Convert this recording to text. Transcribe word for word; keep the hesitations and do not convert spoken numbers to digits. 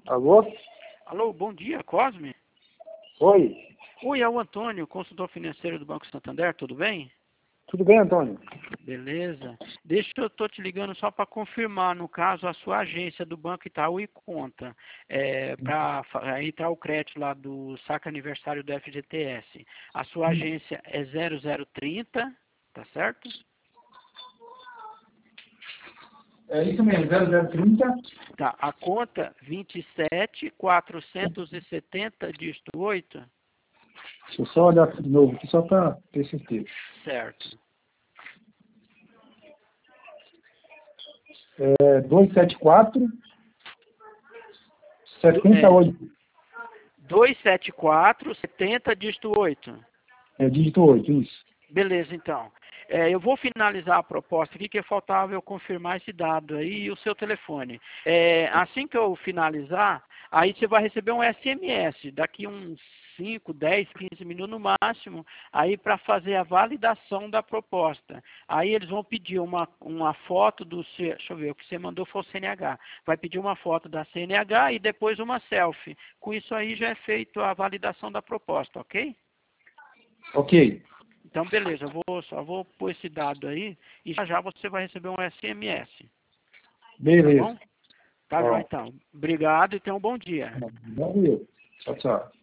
Alô? Alô, bom dia, Cosme? Oi. Oi, é o Antônio, consultor financeiro do Banco Santander, tudo bem? Tudo bem, Antônio? Beleza. Deixa eu tô te ligando só para confirmar, no caso, a sua agência do Banco Itaú e conta, é, para entrar o crédito lá do saque aniversário do F G T S. A sua agência é zero zero trinta, tá certo? É isso mesmo, zero zero trinta. Tá, a conta vinte e sete quatrocentos e setenta, dígito oito, Deixa eu só olhar de novo aqui, só para ter certeza. certo. É duzentos e setenta e quatro, setenta e oito. duzentos e setenta e quatro, setenta, dígito oito. É dígito oito, isso. Beleza, então. É, eu vou finalizar a proposta aqui, que faltava eu confirmar esse dado aí e o seu telefone. É, assim que eu finalizar, aí você vai receber um S M S, daqui uns cinco, dez, quinze minutos no máximo, aí para fazer a validação da proposta. Aí eles vão pedir uma, uma foto do seu, deixa eu ver, o que você mandou foi o C N H. Vai pedir uma foto da C N H e depois uma selfie. Com isso aí já é feito a validação da proposta, ok? Ok. Então, beleza, eu vou, só vou pôr esse dado aí e já já você vai receber um S M S. Tá Beleza. bom? Tá, João, Ó, então. Obrigado e tenha um bom dia. valeu. Tchau, tchau.